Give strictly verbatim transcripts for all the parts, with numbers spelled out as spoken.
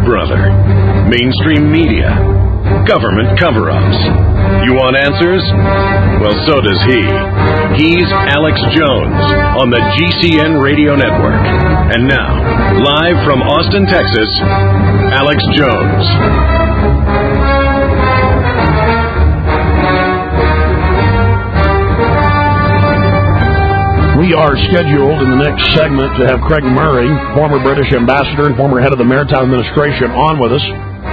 brother? Mainstream media? Government cover-ups? You want answers? Well, so does he. He's Alex Jones on the G C N Radio Network. And now, live from Austin, Texas, Alex Jones. We are scheduled in the next segment to have Craig Murray, former British ambassador and former head of the Maritime Administration, on with us.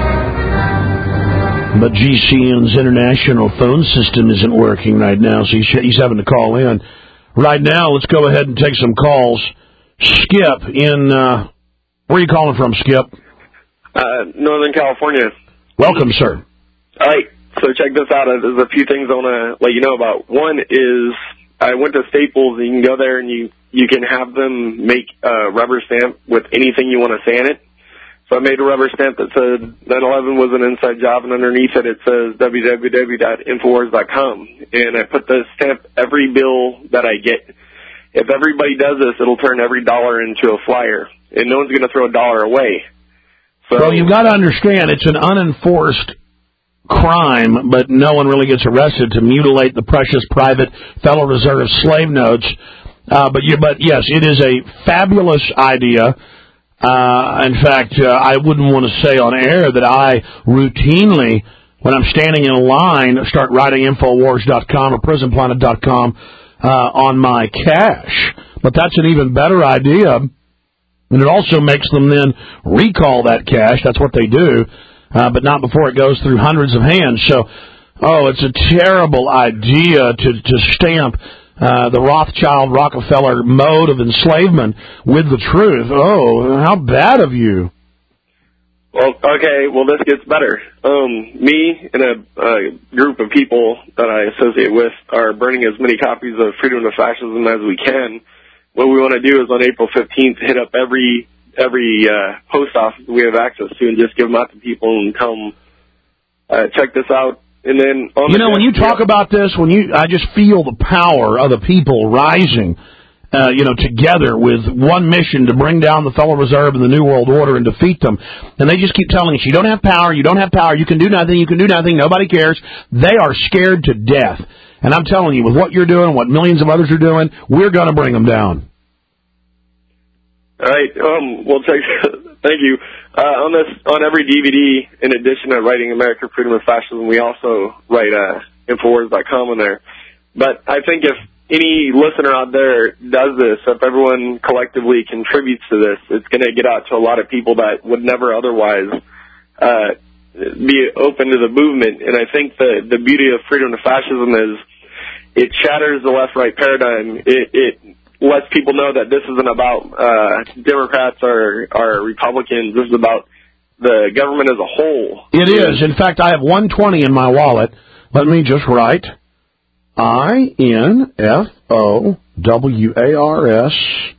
But G C N's international phone system isn't working right now, so he's, he's having to call in. Right now, let's go ahead and take some calls. Skip in, uh, where are you calling from, Skip? Uh, Northern California. Welcome, sir. All right, so check this out. There's a few things I want to let you know about. One is I went to Staples, and you can go there and you, you can have them make a rubber stamp with anything you want to say in it. So I made a rubber stamp that said nine eleven was an inside job, and underneath it it says w w w dot infowars dot com. And I put the stamp every bill that I get. If everybody does this, it'll turn every dollar into a flyer, and no one's going to throw a dollar away. So, well, you've got to understand, it's an unenforced crime, but no one really gets arrested to mutilate the precious private Federal Reserve slave notes. Uh, but, you, but yes, it is a fabulous idea. Uh, in fact, uh, I wouldn't want to say on air that I routinely, when I'm standing in a line, start writing infowars dot com or prison planet dot com uh, on my cash. But that's an even better idea. And it also makes them then recall that cash. That's what they do. Uh, but not before it goes through hundreds of hands. So, oh, it's a terrible idea to, to stamp uh, the Rothschild Rockefeller mode of enslavement with the truth. Oh, how bad of you. Well, okay, well, this gets better. Um, me and a, a group of people that I associate with are burning as many copies of Freedom to Fascism as we can. What we want to do is on April fifteenth hit up every every uh, post office we have access to and just give them out to people and tell them, uh, check this out. And then on you the know, when you talk yeah. about this, when you, I just feel the power of the people rising, uh, you know, together with one mission to bring down the Federal Reserve and the New World Order and defeat them. And they just keep telling us, you don't have power, you don't have power, you can do nothing, you can do nothing, nobody cares. They are scared to death. And I'm telling you, with what you're doing, what millions of others are doing, we're going to bring them down. All right. Um, well, check, thank you. Uh, on this, on every D V D, in addition to writing American Freedom of Fascism, we also write uh, infowars dot com on there. But I think if any listener out there does this, if everyone collectively contributes to this, it's going to get out to a lot of people that would never otherwise uh, be open to the movement. And I think the the beauty of Freedom to Fascism is it shatters the left-right paradigm. It, it lets people know that this isn't about uh, Democrats or, or Republicans. This is about the government as a whole. It is. In fact, I have one twenty in my wallet. Let me just write I N F O W A R S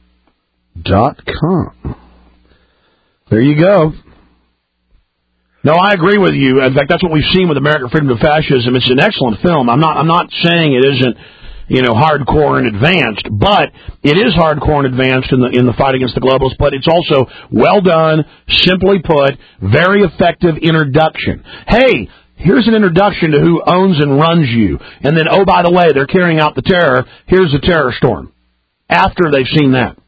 dot com. There you go. No, I agree with you. In fact, that's what we've seen with American Freedom to Fascism. It's an excellent film. I'm not. I'm not saying it isn't, you know, hardcore and advanced, but it is hardcore and advanced in the in the fight against the globalists. But it's also well done, simply put, very effective introduction. Hey, here's an introduction to who owns and runs you, and then oh, by the way, they're carrying out the terror. Here's the terror storm. After they've seen that.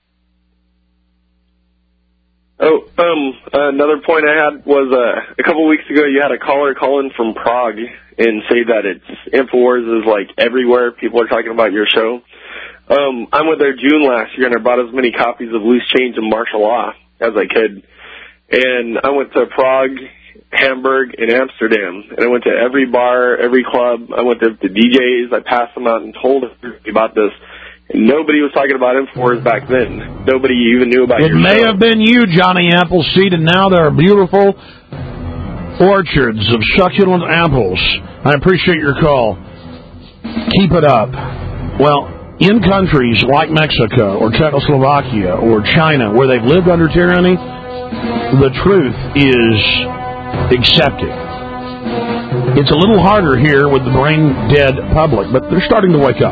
Oh, um, another point I had was uh, a couple weeks ago you had a caller call in from Prague and say that it's InfoWars is like everywhere. People are talking about your show. Um, I went there June last year and I bought as many copies of Loose Change and Martial Law as I could. And I went to Prague, Hamburg, and Amsterdam. And I went to every bar, every club. I went to the D Js. I passed them out and told everybody about this. And nobody was talking about InfoWars back then. Nobody even knew about it. It may show. have been you, Johnny Appleseed, and now there are beautiful orchards of succulent apples. I appreciate your call. Keep it up. Well, in countries like Mexico or Czechoslovakia or China where they've lived under tyranny, the truth is accepted. It's a little harder here with the brain-dead public, but they're starting to wake up.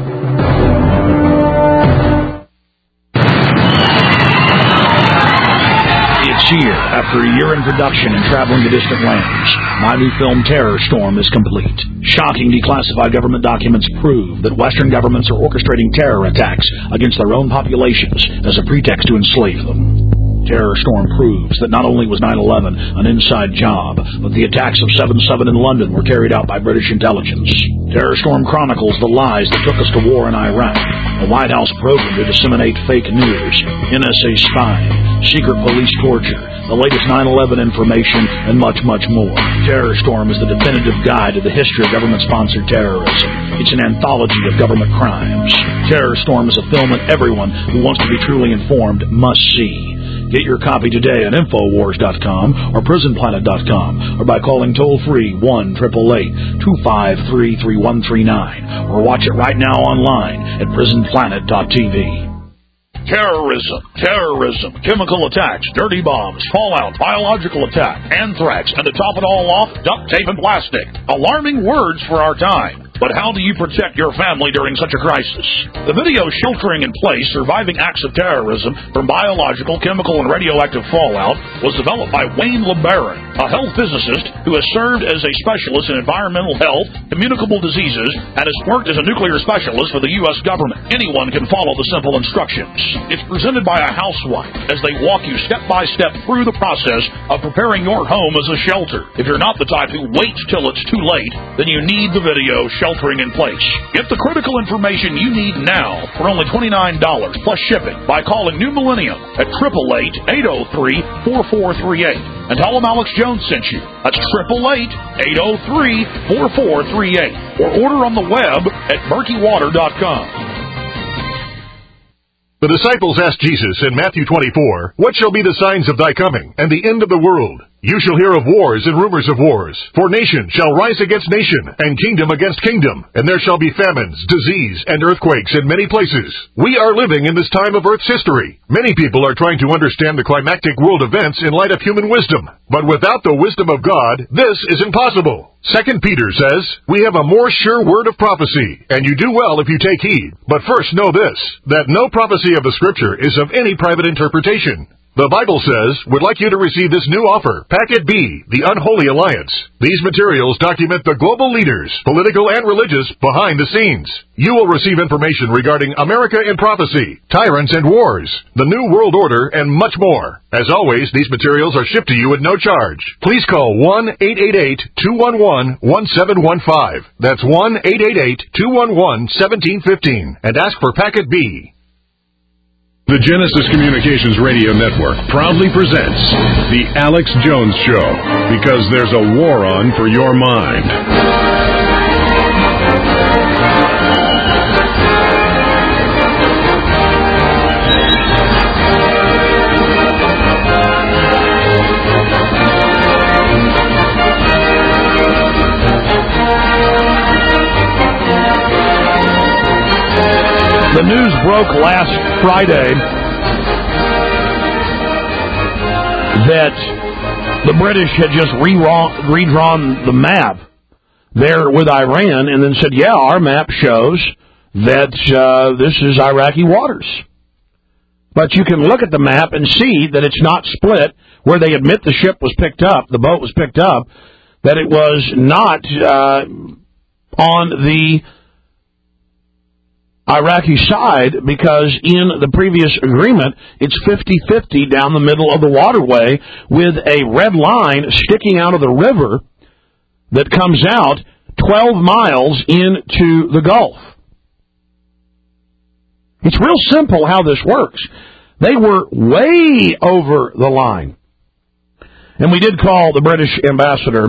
It's year, after a year in production and traveling to distant lands, my new film Terror Storm is complete. Shocking declassified government documents prove that Western governments are orchestrating terror attacks against their own populations as a pretext to enslave them. Terror Storm proves that not only was nine eleven an inside job, but the attacks of seven seven in London were carried out by British intelligence. Terror Storm chronicles the lies that took us to war in Iraq, the White House program to disseminate fake news, N S A spying, secret police torture, the latest nine eleven information, and much, much more. Terror Storm is the definitive guide to the history of government-sponsored terrorism. It's an anthology of government crimes. Terror Storm is a film that everyone who wants to be truly informed must see. Get your copy today at Infowars dot com or Prison Planet dot com or by calling toll-free one eight eight eight, two five three, three one three nine or watch it right now online at Prison Planet dot T V. Terrorism, terrorism, chemical attacks, dirty bombs, fallout, biological attack, anthrax, and to top it all off, duct tape and plastic. Alarming words for our time. But how do you protect your family during such a crisis? The video Sheltering in Place, Surviving Acts of Terrorism from Biological, Chemical, and Radioactive Fallout was developed by Wayne LeBaron, a health physicist who has served as a specialist in environmental health, communicable diseases, and has worked as a nuclear specialist for the U S government. Anyone can follow the simple instructions. It's presented by a housewife as they walk you step by step through the process of preparing your home as a shelter. If you're not the type who waits till it's too late, then you need the video Sheltering in Place. Get the critical information you need now for only twenty-nine dollars plus shipping by calling New Millennium at eight eight eight, eight oh three, four four three eight and tell them Alex Jones sent you. That's eight eight eight, eight oh three, four four three eight or order on the web at murky water dot com. The disciples asked Jesus in Matthew twenty-four, "What shall be the signs of thy coming and the end of the world? You shall hear of wars and rumors of wars. For nation shall rise against nation, and kingdom against kingdom. And there shall be famines, disease, and earthquakes in many places." We are living in this time of Earth's history. Many people are trying to understand the climactic world events in light of human wisdom. But without the wisdom of God, this is impossible. Second Peter says, "We have a more sure word of prophecy, and you do well if you take heed. But first know this, that no prophecy of the Scripture is of any private interpretation." The Bible says, "Would like you to receive this new offer, Packet B, the Unholy Alliance." These materials document the global leaders, political and religious, behind the scenes. You will receive information regarding America in prophecy, tyrants and wars, the New World Order, and much more. As always, these materials are shipped to you at no charge. Please call one eight eight eight, two one one, one seven one five. That's one eight eight eight, two one one, one seven one five and ask for Packet B. The Genesis Communications Radio Network proudly presents The Alex Jones Show, because there's a war on for your mind. The news broke last Friday that the British had just redrawn, redrawn the map there with Iran and then said, yeah, our map shows that uh, this is Iraqi waters. But you can look at the map and see that it's not split where they admit the ship was picked up, the boat was picked up, that it was not uh, on the Iraqi side, because in the previous agreement, it's fifty-fifty down the middle of the waterway with a red line sticking out of the river that comes out twelve miles into the Gulf. It's real simple how this works. They were way over the line. And we did call the British ambassador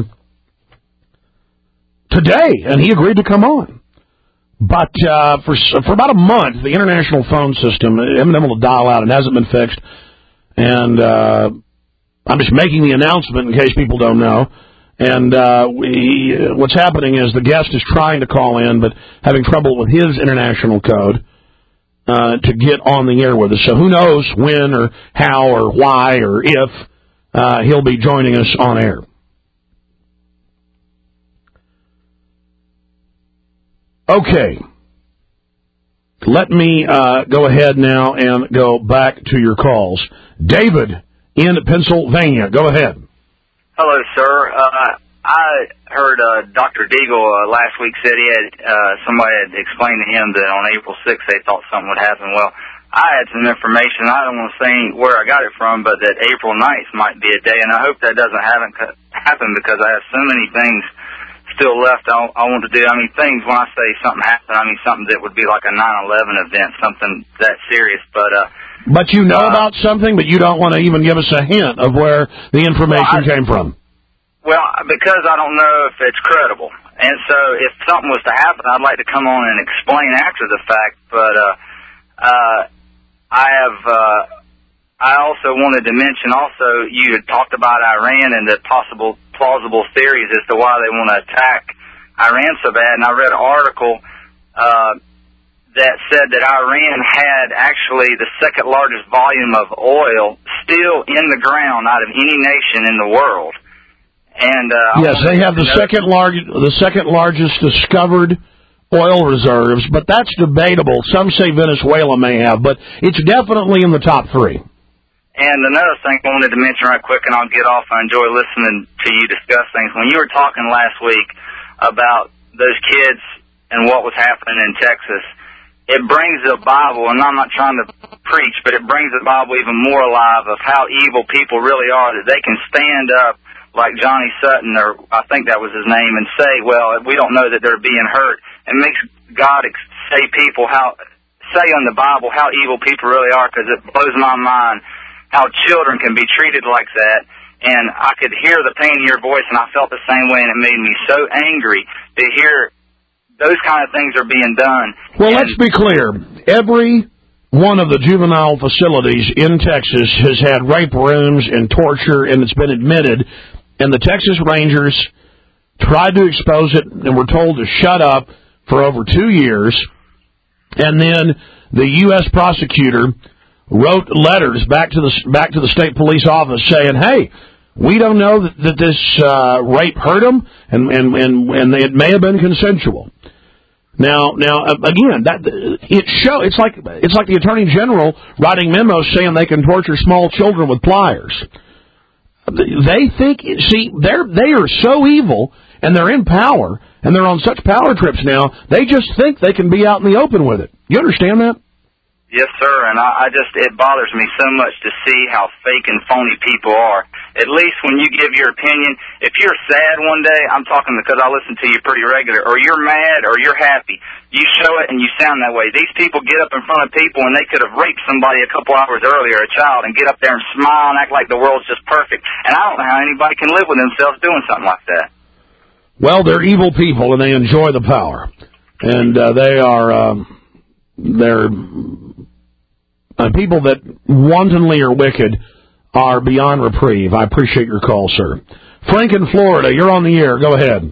today, and he agreed to come on. But uh, for for about a month, the international phone system, it hasn't been able to dial out. It hasn't been fixed. And uh, I'm just making the announcement in case people don't know. And uh, we, what's happening is the guest is trying to call in, but having trouble with his international code uh, to get on the air with us. So who knows when or how or why or if uh, he'll be joining us on air. Okay, let me uh, go ahead now and go back to your calls. David in Pennsylvania. Go ahead. Hello, sir. Uh, I heard uh, Doctor Deagle uh, last week said he had uh, somebody had explained to him that on April sixth they thought something would happen. Well, I had some information. I don't want to say where I got it from, but that April ninth might be a day, and I hope that doesn't happen happen because I have so many things still left I, I want to do. I mean, things, when I say something happened, I mean something that would be like a nine eleven event, something that serious. But uh, but you know uh, about something, but you don't want to even give us a hint of where the information well, I, came from. Well, because I don't know if it's credible. And so if something was to happen, I'd like to come on and explain after the fact. But uh, uh, I have, uh, I also wanted to mention also, you had talked about Iran and the possible plausible theories as to why they want to attack Iran so bad. And I read an article uh, that said that Iran had actually the second largest volume of oil still in the ground out of any nation in the world. And uh, yes, they have the second large, the second largest discovered oil reserves, but that's debatable. Some say Venezuela may have, but it's definitely in the top three. And another thing I wanted to mention right quick, and I'll get off. I enjoy listening to you discuss things. When you were talking last week about those kids and what was happening in Texas, it brings the Bible, and I'm not trying to preach, but it brings the Bible even more alive of how evil people really are, that they can stand up like Johnny Sutton, or I think that was his name, and say, well, we don't know that they're being hurt, and makes God ex- say people how, say on the Bible how evil people really are, because it blows my mind how children can be treated like that. And I could hear the pain in your voice, and I felt the same way, and it made me so angry to hear those kind of things are being done. Well, and let's be clear. Every one of the juvenile facilities in Texas has had rape rooms and torture, and it's been admitted. And the Texas Rangers tried to expose it and were told to shut up for over two years. And then the U S prosecutor wrote letters back to the back to the state police office saying, "Hey, we don't know that, that this uh, rape hurt them, and and and and it may have been consensual." Now, now again, that it show it's like it's like the Attorney General writing memos saying they can torture small children with pliers. They think, see, they're, they are so evil, and they're in power, and they're on such power trips now, they just think they can be out in the open with it. You understand that? Yes, sir, and I, I just, it bothers me so much to see how fake and phony people are. At least when you give your opinion, if you're sad one day, I'm talking because I listen to you pretty regular, or you're mad or you're happy, you show it and you sound that way. These people get up in front of people and they could have raped somebody a couple hours earlier, a child, and get up there and smile and act like the world's just perfect. And I don't know how anybody can live with themselves doing something like that. Well, they're evil people and they enjoy the power. And uh, they are, uh, they're... Uh, people that wantonly are wicked are beyond reprieve. I appreciate your call, sir. Frank in Florida, you're on the air. Go ahead.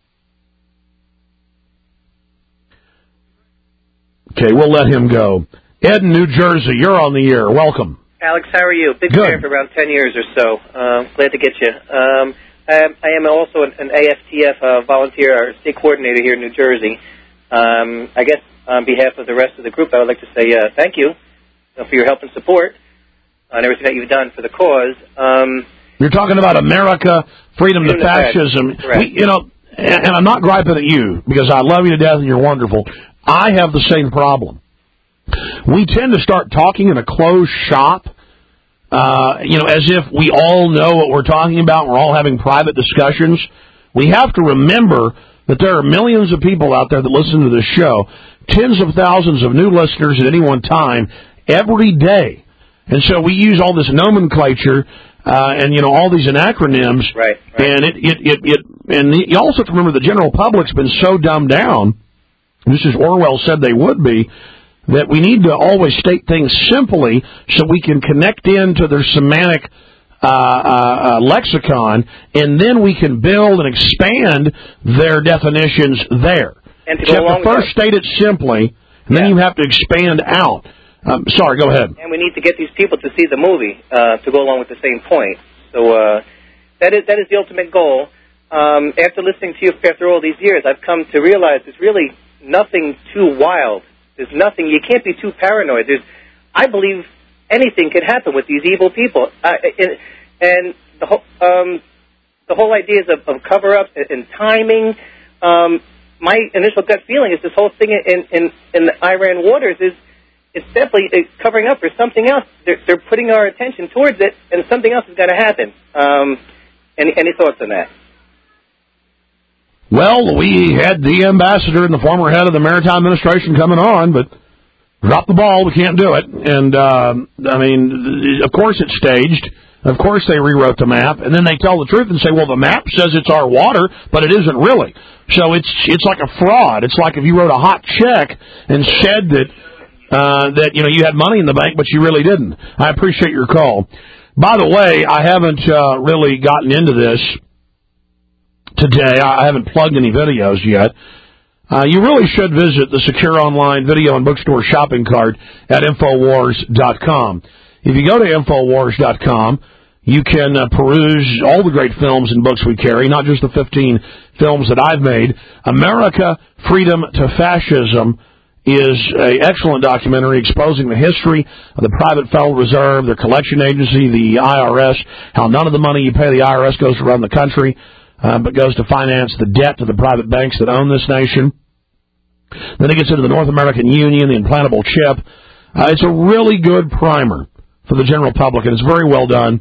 Okay, we'll let him go. Ed in New Jersey, you're on the air. Welcome. Alex, how are you? Big Good. fan for around ten years or so. Uh, glad to get you. Um, I, am, I am also an, an A F T F uh, volunteer or state coordinator here in New Jersey. Um, I guess on behalf of the rest of the group, I would like to say uh, thank you for your help and support on everything that you've done for the cause. Um, You're talking about America, freedom to fascism. We, you know, and, and I'm not griping at you because I love you to death and you're wonderful. I have the same problem. We tend to start talking in a closed shop, uh, you know, as if we all know what we're talking about. We're all having private discussions. We have to remember that there are millions of people out there that listen to this show, tens of thousands of new listeners at any one time, every day. And so we use all this nomenclature uh, and, you know, all these acronyms. Right, right. And it, it, it, it, and you also have to remember the general public's been so dumbed down, just as Orwell said they would be, that we need to always state things simply so we can connect into their semantic uh, uh, uh, lexicon, and then we can build and expand their definitions there. And to you go have along to first with state it simply, and yeah. then you have to expand out. Um, sorry, go ahead. And we need to get these people to see the movie uh, to go along with the same point. So uh, that is that is the ultimate goal. Um, after listening to you after all these years, I've come to realize there's really nothing too wild. There's nothing. You can't be too paranoid. There's, I believe anything could happen with these evil people. Uh, and, and the whole um, the whole ideas of, of cover-up and, and timing. Um, my initial gut feeling is this whole thing in, in, in the Iran waters is it's definitely covering up for something else. They're, they're putting our attention towards it, and something else is going to happen. Um, any, any thoughts on that? Well, we had the ambassador and the former head of the Maritime Administration coming on, but drop the ball. We can't do it. And, uh, I mean, of course it's staged. Of course they rewrote the map. And then they tell the truth and say, well, the map says it's our water, but it isn't really. So it's it's like a fraud. It's like if you wrote a hot check and said that, uh, that you know, you had money in the bank, but you really didn't. I appreciate your call. By the way, I haven't uh, really gotten into this today. I haven't plugged any videos yet. Uh, you really should visit the Secure Online Video and Bookstore shopping cart at Infowars dot com. If you go to Infowars dot com, you can uh, peruse all the great films and books we carry, not just the fifteen films that I've made. America, Freedom to Fascism is an excellent documentary exposing the history of the private Federal Reserve, their collection agency, the I R S, how none of the money you pay the I R S goes to run the country, Uh, but goes to finance the debt to the private banks that own this nation. Then it gets into the North American Union, the implantable chip. Uh, it's a really good primer for the general public, and it's very well done.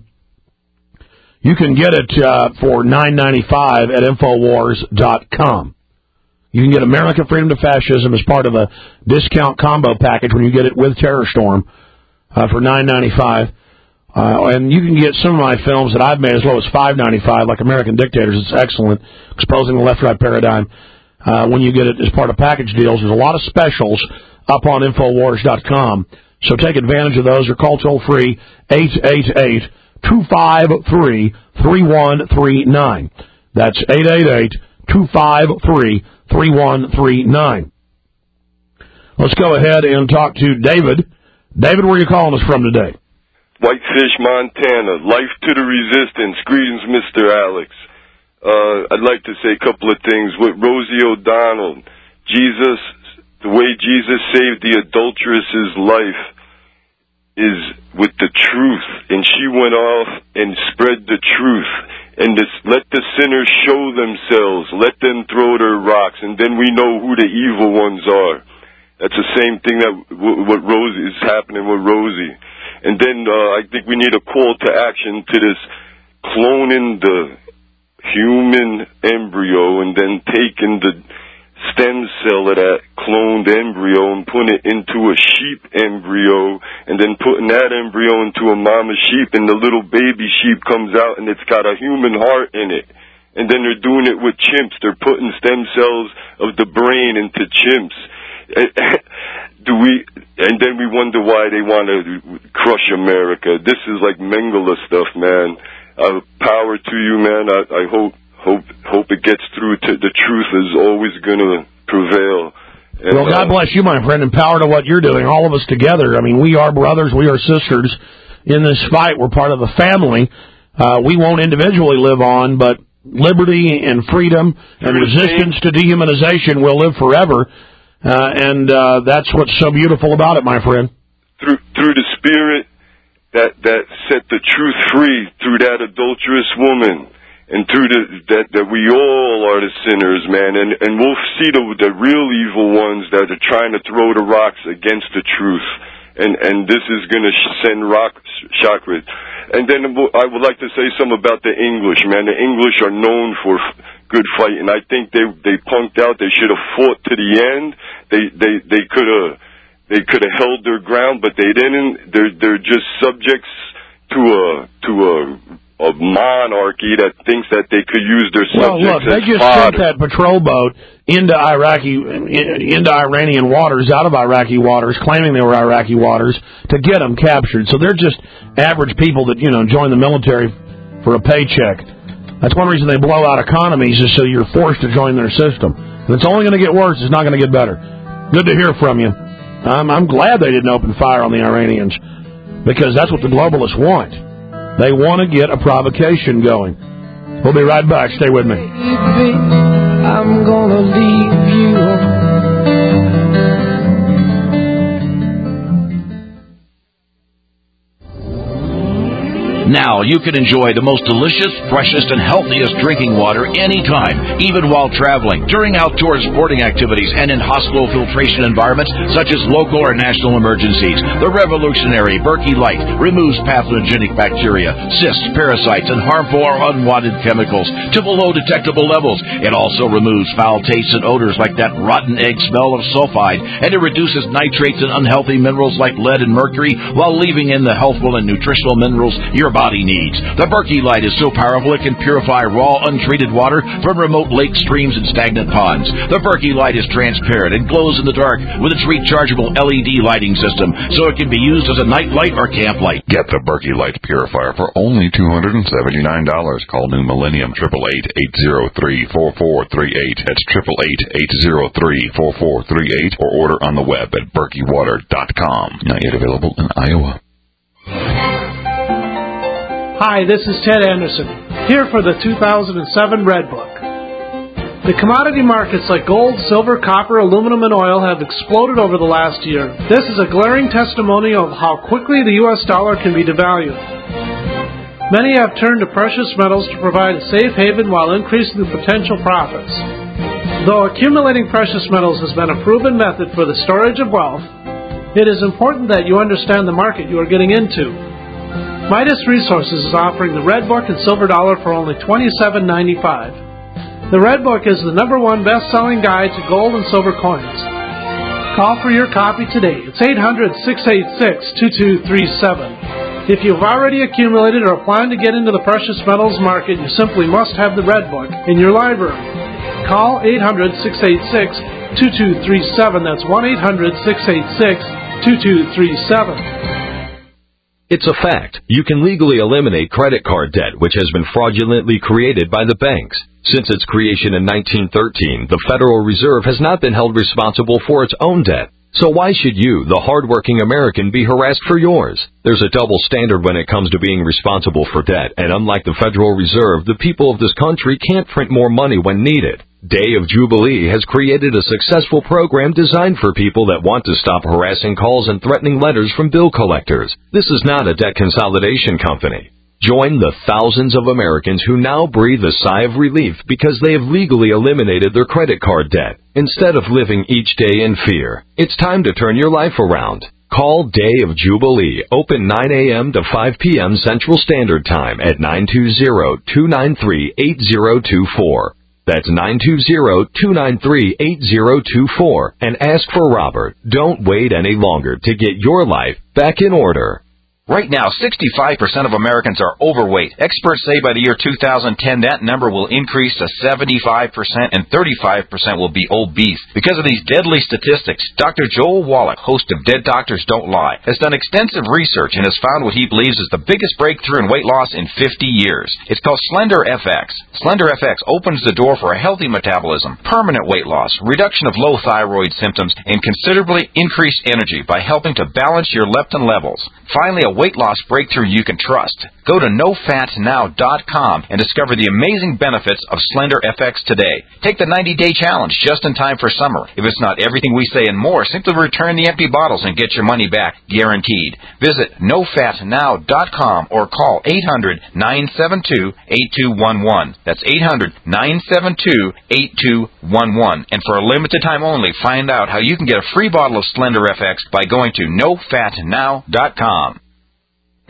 You can get it uh, for nine ninety-five at Infowars dot com. You can get America, Freedom to Fascism as part of a discount combo package when you get it with Terror Storm uh, for nine ninety-five. Uh, and you can get some of my films that I've made as low as five ninety-five, like American Dictators. It's excellent, exposing the left-right paradigm. Uh, when you get it as part of package deals, there's a lot of specials up on Infowars dot com. So take advantage of those or call toll-free eight eight eight, two five three, three one three nine. That's eight eight eight, two five three, three one three nine. Let's go ahead and talk to David. David, where are you calling us from today? Whitefish, Montana. Life to the resistance. Greetings, Mister Alex. Uh, I'd like to say a couple of things. With Rosie O'Donnell, Jesus, the way Jesus saved the adulteress's life is with the truth. And she went off and spread the truth. And this, let the sinners show themselves. Let them throw their rocks. And then we know who the evil ones are. That's the same thing that w- what Rosie is happening with Rosie. And then uh, I think we need a call to action to this cloning the human embryo and then taking the stem cell of that cloned embryo and putting it into a sheep embryo and then putting that embryo into a mama sheep, and the little baby sheep comes out and it's got a human heart in it. And then they're doing it with chimps. They're putting stem cells of the brain into chimps. Do we, and then we wonder why they want to crush America. This is like Mengele stuff, man. Uh, power to you, man. I, I hope, hope, hope it gets through. To the truth is always going to prevail. And, well, God uh, bless you, my friend, and power to what you're doing. All of us together. I mean, we are brothers. We are sisters in this fight. We're part of a family. Uh, we won't individually live on, but liberty and freedom and resistance to dehumanization will live forever. Uh, and uh, that's what's so beautiful about it, my friend. Through through the Spirit that that set the truth free, through that adulterous woman, and through the, that that we all are the sinners, man. And and we'll see the the real evil ones that are trying to throw the rocks against the truth. And and this is going to send rock chakras. And then I would like to say something about the English, man. The English are known for good fight, and I think they they punked out. They should have fought to the end. They they they could have they could have held their ground, but they didn't. They're they're just subjects to a to a a monarchy that thinks that they could use their subjects. Well, look, as they just fodder. sent that patrol boat into Iraqi into Iranian waters, out of Iraqi waters, claiming they were Iraqi waters, to get them captured. So they're just average people that, you know, join the military for a paycheck. That's one reason they blow out economies, is so you're forced to join their system. And it's only going to get worse. It's not going to get better. Good to hear from you. I'm, I'm glad they didn't open fire on the Iranians, because that's what the globalists want. They want to get a provocation going. We'll be right back. Stay with me. I'm going to leave you. Now you can enjoy the most delicious, freshest, and healthiest drinking water anytime, even while traveling, during outdoor sporting activities, and in hospital filtration environments such as local or national emergencies. The revolutionary Berkey Light removes pathogenic bacteria, cysts, parasites, and harmful or unwanted chemicals to below detectable levels. It also removes foul tastes and odors like that rotten egg smell of sulfide, and it reduces nitrates and unhealthy minerals like lead and mercury while leaving in the healthful and nutritional minerals your body needs. The Berkey Light is so powerful it can purify raw, untreated water from remote lakes, streams, and stagnant ponds. The Berkey Light is transparent and glows in the dark with its rechargeable L E D lighting system, so it can be used as a night light or camp light. Get the Berkey Light Purifier for only two hundred seventy-nine dollars. Call New Millennium, eight eight eight, eight zero three, four four three eight. That's eight eight eight, eight zero three, four four three eight, or order on the web at berkey water dot com. Not yet available in Iowa. Hi, this is Ted Anderson, here for the two thousand seven Red Book. The commodity markets like gold, silver, copper, aluminum, and oil have exploded over the last year. This is a glaring testimony of how quickly the U S dollar can be devalued. Many have turned to precious metals to provide a safe haven while increasing the potential profits. Though accumulating precious metals has been a proven method for the storage of wealth, it is important that you understand the market you are getting into. Midas Resources is offering the Red Book and Silver Dollar for only twenty-seven ninety-five. The Red Book is the number one best-selling guide to gold and silver coins. Call for your copy today. It's eight hundred, six eight six, two two three seven. If you've already accumulated or plan to get into the precious metals market, you simply must have the Red Book in your library. Call eight hundred, six eight six, two two three seven. That's one eight hundred, six eight six, two two three seven. It's a fact. You can legally eliminate credit card debt, which has been fraudulently created by the banks. Since its creation in nineteen thirteen, the Federal Reserve has not been held responsible for its own debt. So why should you, the hardworking American, be harassed for yours? There's a double standard when it comes to being responsible for debt, and unlike the Federal Reserve, the people of this country can't print more money when needed. Day of Jubilee has created a successful program designed for people that want to stop harassing calls and threatening letters from bill collectors. This is not a debt consolidation company. Join the thousands of Americans who now breathe a sigh of relief because they have legally eliminated their credit card debt, instead of living each day in fear. It's time to turn your life around. Call Day of Jubilee, open nine a.m. to five p.m. Central Standard Time at nine two zero, two nine three, eight zero two four. That's nine two zero, two nine three, eight zero two four, and ask for Robert. Don't wait any longer to get your life back in order. Right now, sixty-five percent of Americans are overweight. Experts say by the year two thousand ten, that number will increase to seventy-five percent and thirty-five percent will be obese. Because of these deadly statistics, Doctor Joel Wallach, host of Dead Doctors Don't Lie, has done extensive research and has found what he believes is the biggest breakthrough in weight loss in fifty years. It's called Slender F X. Slender F X opens the door for a healthy metabolism, permanent weight loss, reduction of low thyroid symptoms, and considerably increased energy by helping to balance your leptin levels. Finally, a weight loss breakthrough you can trust. Go to no fat now dot com and discover the amazing benefits of Slender F X today. Take the ninety day challenge just in time for summer. If it's not everything we say and more, simply return the empty bottles and get your money back, guaranteed. Visit no fat now dot com or call eight hundred, nine seven two, eight two one one. That's eight hundred, nine seven two, eight two one one. And for a limited time only, find out how you can get a free bottle of Slender F X by going to no fat now dot com. I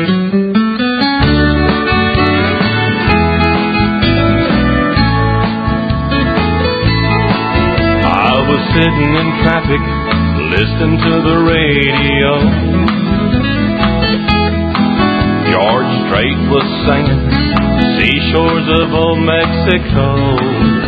was sitting in traffic, listening to the radio. George Strait was singing Seashores of Old Mexico.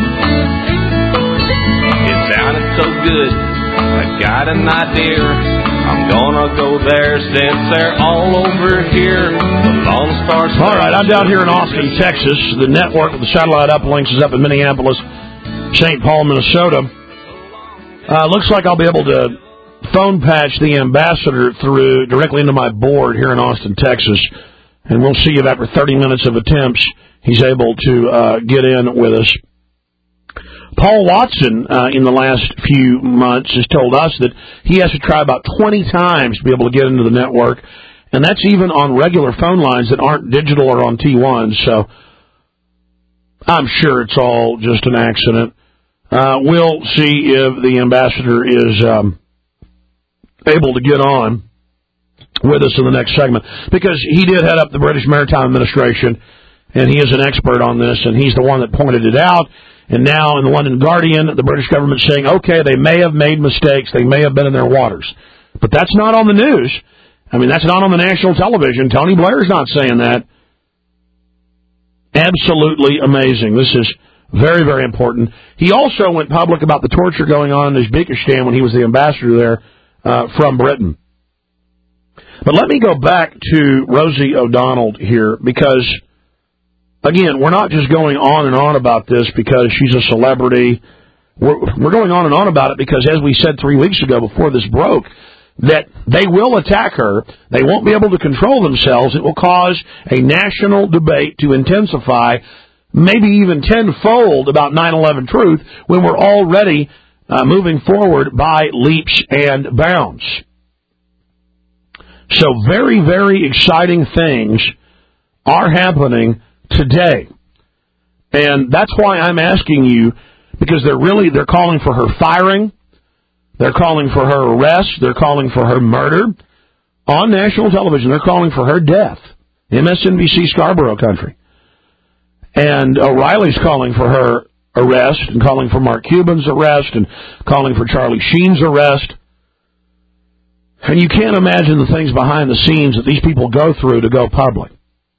It sounded so good, I got an idea. I'm gonna go there since they're all over here. The Lone Star. All right, I'm down here in Austin, Texas. The network with the satellite uplinks is up in Minneapolis, Saint Paul, Minnesota. Uh, looks like I'll be able to phone patch the ambassador through directly into my board here in Austin, Texas, and we'll see if after thirty minutes of attempts he's able to uh, get in with us. Paul Watson, uh, in the last few months, has told us that he has to try about twenty times to be able to get into the network, And that's even on regular phone lines that aren't digital or on T ones. So I'm sure it's all just an accident. Uh, we'll see if the ambassador is um, able to get on with us in the next segment, because he did head up the British Maritime Administration, and he is an expert on this, and he's the one that pointed it out. And now in the London Guardian, the British government's saying, okay, they may have made mistakes, they may have been in their waters. But that's not on the news. I mean, that's not on the national television. Tony Blair's not saying that. Absolutely amazing. This is very, very important. He also went public about the torture going on in Uzbekistan when he was the ambassador there uh, from Britain. But let me go back to Rosie O'Donnell here, because, again, we're not just going on and on about this because she's a celebrity. We're, we're going on and on about it because, as we said three weeks ago before this broke, that they will attack her. They won't be able to control themselves. It will cause a national debate to intensify, maybe even tenfold, about nine eleven truth, when we're already uh, moving forward by leaps and bounds. So very, very exciting things are happening today. And that's why I'm asking you, because they're really, they're calling for her firing. They're calling for her arrest. They're calling for her murder on national television. They're calling for her death. M S N B C Scarborough country. And O'Reilly's calling for her arrest and calling for Mark Cuban's arrest and calling for Charlie Sheen's arrest. And you can't imagine the things behind the scenes that these people go through to go public.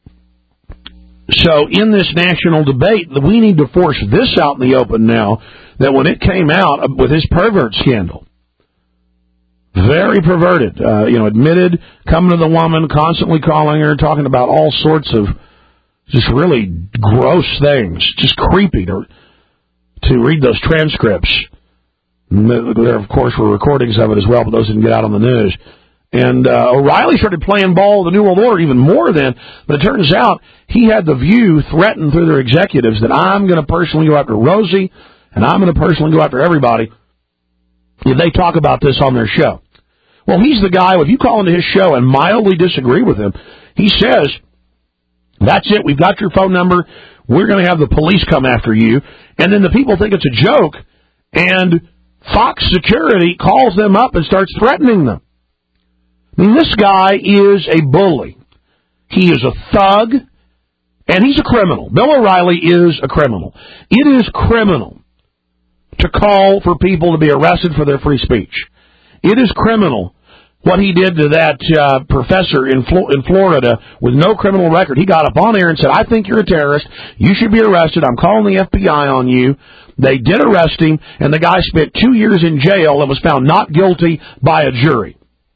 So in this national debate, we need to force this out in the open now, that when it came out with his pervert scandal, very perverted, uh, you know, admitted, coming to the woman, constantly calling her, talking about all sorts of just really gross things, just creepy to, to read those transcripts. There, of course, were recordings of it as well, but those didn't get out on the news. And uh, O'Reilly started playing ball with the New World Order even more then, but it turns out he had the View threaten through their executives that I'm going to personally go after Rosie, and I'm going to personally go after everybody if they talk about this on their show. Well, he's the guy, if you call into his show and mildly disagree with him, he says, that's it, we've got your phone number, we're going to have the police come after you, and then the people think it's a joke, and Fox Security calls them up and starts threatening them. I mean, this guy is a bully. He is a thug, and he's a criminal. Bill O'Reilly is a criminal. It is criminal to call for people to be arrested for their free speech. It is criminal what he did to that uh, professor in, Flo- in Florida with no criminal record. He got up on air and said, I think you're a terrorist. You should be arrested. I'm calling the F B I on you. They did arrest him, and the guy spent two years in jail and was found not guilty by a jury.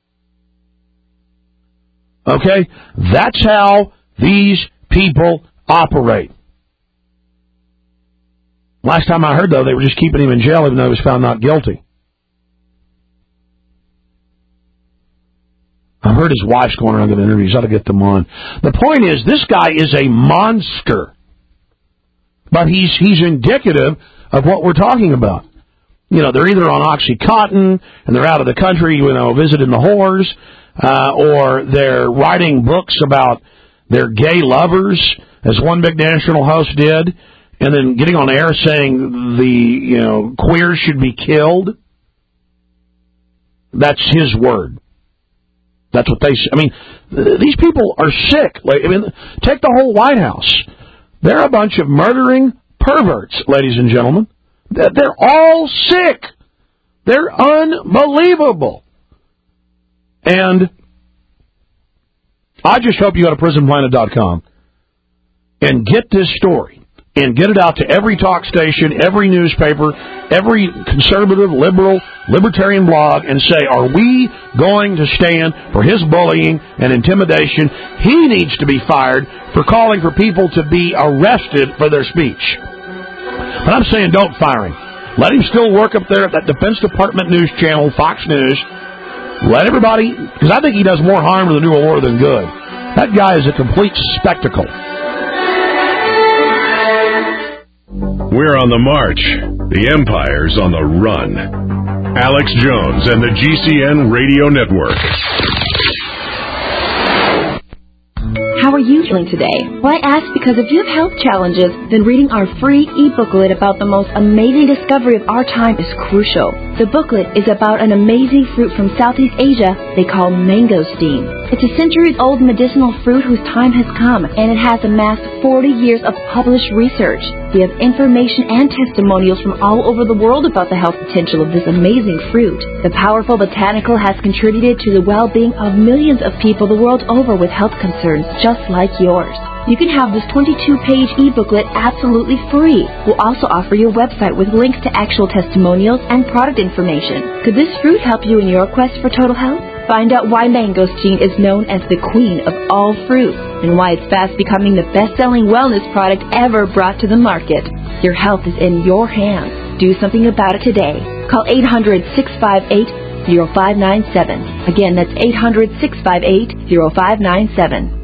Okay? That's how these people operate. Last time I heard, though, they were just keeping him in jail even though he was found not guilty. I heard his wife's going around giving interviews. I ought to get them on. The point is, this guy is a monster. But he's he's indicative of what we're talking about. You know, they're either on OxyContin, and they're out of the country, you know, visiting the whores, uh, or they're writing books about their gay lovers, as one big national host did, and then getting on air saying the, you know, queers should be killed. That's his word. That's what they say. I mean, these people are sick. Like, I mean, take the whole White House. They're a bunch of murdering perverts, ladies and gentlemen. They're all sick. They're unbelievable. And I just hope you go to prison planet dot com and get this story and get it out to every talk station, every newspaper, every conservative, liberal, libertarian blog, and say, are we going to stand for his bullying and intimidation? He needs to be fired for calling for people to be arrested for their speech. But I'm saying don't fire him. Let him still work up there at that Defense Department news channel, Fox News. Let everybody, because I think he does more harm to the New World Order than good. That guy is a complete spectacle. We're on the march. The Empire's on the run. Alex Jones and the G C N Radio Network. How are you feeling today? Well, I ask because if you have health challenges, then reading our free e-booklet about the most amazing discovery of our time is crucial. The booklet is about an amazing fruit from Southeast Asia they call mangosteen. It's a centuries-old medicinal fruit whose time has come, and it has amassed forty years of published research. We have information and testimonials from all over the world about the health potential of this amazing fruit. The powerful botanical has contributed to the well-being of millions of people the world over with health concerns just like yours. You can have this twenty-two page e-booklet absolutely free. We'll also offer you a website with links to actual testimonials and product information. Could this fruit help you in your quest for total health? Find out why mangosteen is known as the queen of all fruits and why it's fast becoming the best-selling wellness product ever brought to the market. Your health is in your hands. Do something about it today. Call eight hundred, six five eight, zero five nine seven. Again, that's eight hundred, six five eight, zero five nine seven.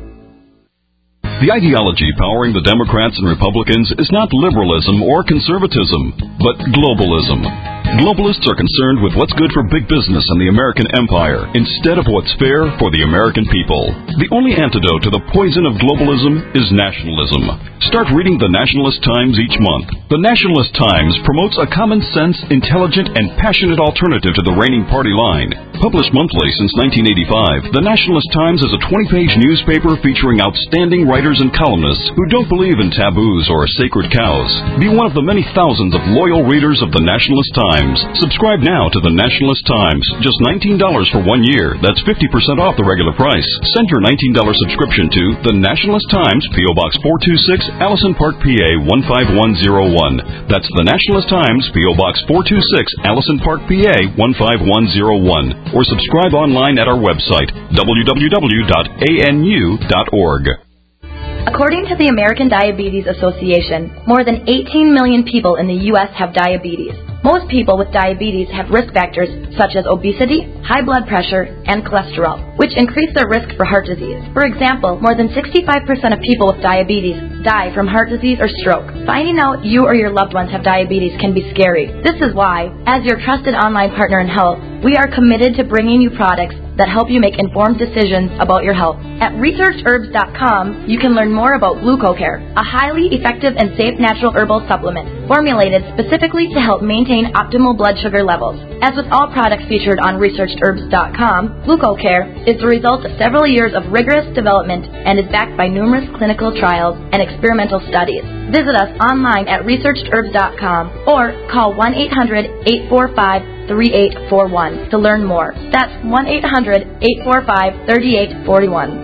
The ideology powering the Democrats and Republicans is not liberalism or conservatism, but globalism. Globalists are concerned with what's good for big business and the American empire instead of what's fair for the American people. The only antidote to the poison of globalism is nationalism. Start reading the Nationalist Times each month. The Nationalist Times promotes a common-sense, intelligent, and passionate alternative to the reigning party line. Published monthly since nineteen eighty-five, the Nationalist Times is a twenty page newspaper featuring outstanding writers and columnists who don't believe in taboos or sacred cows. Be one of the many thousands of loyal readers of the Nationalist Times. Subscribe now to the Nationalist Times. Just nineteen dollars for one year. That's fifty percent off the regular price. Send your nineteen dollars subscription to the Nationalist Times, P O. Box four two six, Allison Park, P A one five one zero one. That's the Nationalist Times, P O. Box four two six, Allison Park, P A one five one zero one. Or subscribe online at our website, w w w dot a n u dot org. According to the American Diabetes Association, more than eighteen million people in the U S have diabetes. Most people with diabetes have risk factors such as obesity, high blood pressure, and cholesterol, which increase their risk for heart disease. For example, more than sixty-five percent of people with diabetes die from heart disease or stroke. Finding out you or your loved ones have diabetes can be scary. This is why, as your trusted online partner in health, we are committed to bringing you products that help you make informed decisions about your health. At researched herbs dot com, you can learn more about GlucoCare, a highly effective and safe natural herbal supplement formulated specifically to help maintain optimal blood sugar levels. As with all products featured on researched herbs dot com, GlucoCare is the result of several years of rigorous development and is backed by numerous clinical trials and experimental studies. Visit us online at researched herbs dot com or call one eight hundred, eight four five, three eight four one to learn more. That's one eight hundred, eight four five, three eight four one.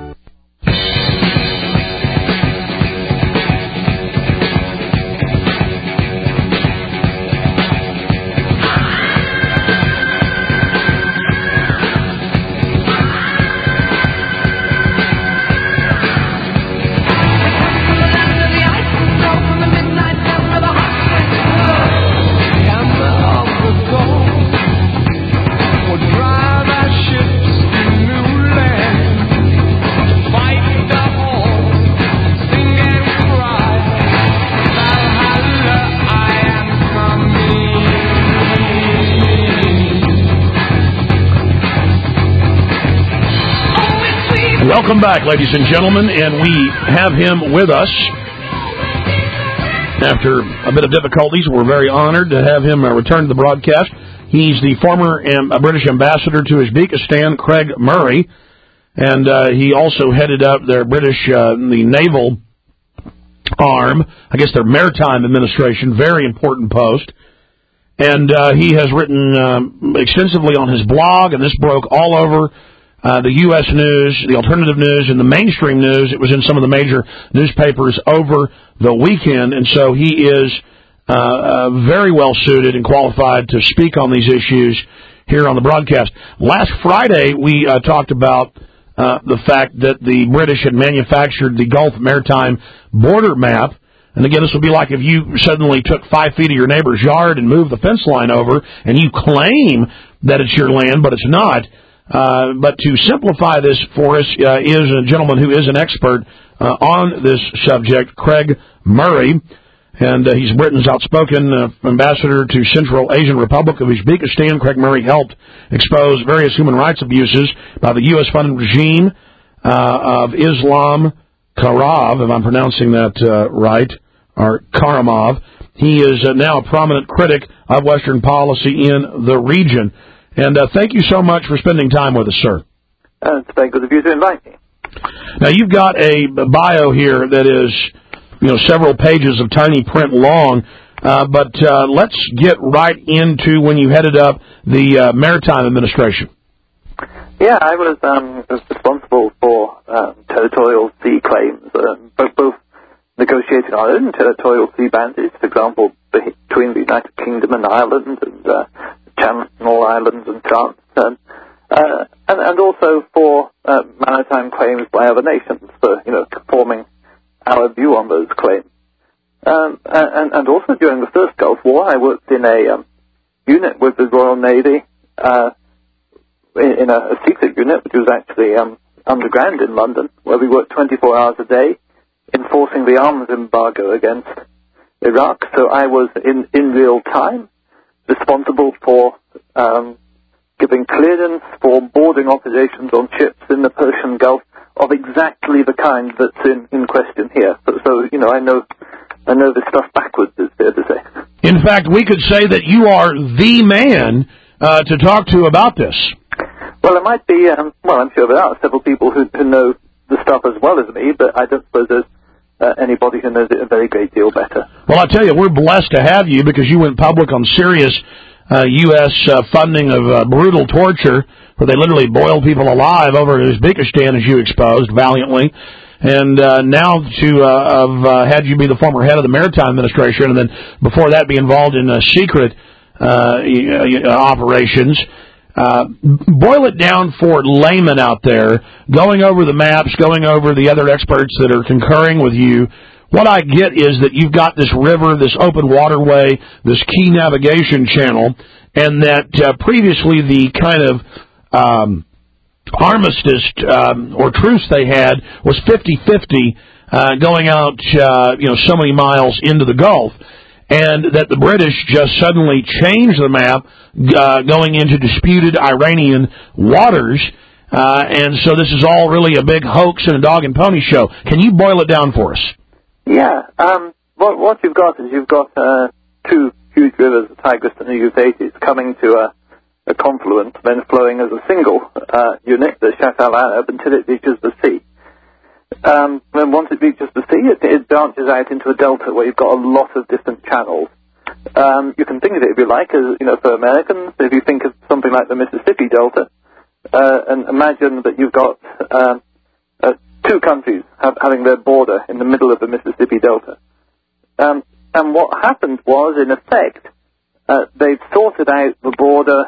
Welcome back, ladies and gentlemen, and we have him with us. After a bit of difficulties, we're very honored to have him uh, return to the broadcast. He's the former um, British ambassador to Uzbekistan, Craig Murray, and uh, he also headed up their British, uh, the naval arm, I guess their maritime administration, very important post. And uh, he has written um, extensively on his blog, and this broke all over Uh, the U S news, the alternative news, and the mainstream news. It was in some of the major newspapers over the weekend, and so he is uh, uh, very well suited and qualified to speak on these issues here on the broadcast. Last Friday, we uh, talked about uh, the fact that the British had manufactured the Gulf Maritime Border Map. And again, this would be like if you suddenly took five feet of your neighbor's yard and moved the fence line over, and you claim that it's your land, but it's not. Uh, but to simplify this for us uh, is a gentleman who is an expert uh, on this subject, Craig Murray, and uh, he's Britain's outspoken uh, ambassador to Central Asian Republic of Uzbekistan. Craig Murray helped expose various human rights abuses by the U S-funded regime uh, of Islam Karimov, if I'm pronouncing that uh, right, or Karimov. He is uh, now a prominent critic of Western policy in the region. And uh, thank you so much for spending time with us, sir. Uh, it's very good of you to invite me. Now, you've got a bio here that is, you know, several pages of tiny print long, uh, but uh, let's get right into when you headed up the uh, Maritime Administration. Yeah, I was, um, was responsible for um, territorial sea claims, uh, both, both negotiating our own territorial sea boundaries, for example, between the United Kingdom and Ireland and uh, Channel Islands and France, um, uh, and, and also for uh, maritime claims by other nations, for, you know, forming our view on those claims. Um, and, and also during the first Gulf War, I worked in a um, unit with the Royal Navy, uh, in a, a secret unit, which was actually um, underground in London, where we worked twenty-four hours a day, enforcing the arms embargo against Iraq. So I was in, in real time responsible for um, giving clearance for boarding operations on ships in the Persian Gulf of exactly the kind that's in, in question here. So, so, you know, I know I know this stuff backwards, it's fair to say. In fact, we could say that you are the man uh, to talk to about this. Well, it might be, um, well, I'm sure there are several people who, who know the stuff as well as me, but I don't suppose there's uh, anybody who knows it a very great deal better. Well, I'll tell you, we're blessed to have you because you went public on serious uh, U S Uh, funding of uh, brutal torture, where they literally boil people alive over in Uzbekistan, as you exposed valiantly. And uh, now to uh, have uh, had you be the former head of the Maritime Administration, and then before that be involved in uh, secret uh, uh, operations. Uh, boil it down for laymen out there, going over the maps, going over the other experts that are concurring with you. What I get is that you've got this river, this open waterway, this key navigation channel, and that uh, previously the kind of um, armistice um, or truce they had was fifty-fifty uh, going out, uh, you know, so many miles into the Gulf. And that the British just suddenly changed the map, uh, going into disputed Iranian waters, uh, and so this is all really a big hoax and a dog and pony show. Can you boil it down for us? Yeah, um, what, what you've got is you've got uh, two huge rivers, the Tigris and the Euphrates, coming to a, a confluence, then flowing as a single uh, unit, the Shatt al-Arab, until it reaches the sea. Um, and once it reaches the sea, it, it branches out into a delta where you've got a lot of different channels. Um, you can think of it, if you like, as, you know, for Americans, if you think of something like the Mississippi Delta, uh, and imagine that you've got um, uh, two countries have, having their border in the middle of the Mississippi Delta. Um, and what happened was, in effect, uh, they've sorted out the border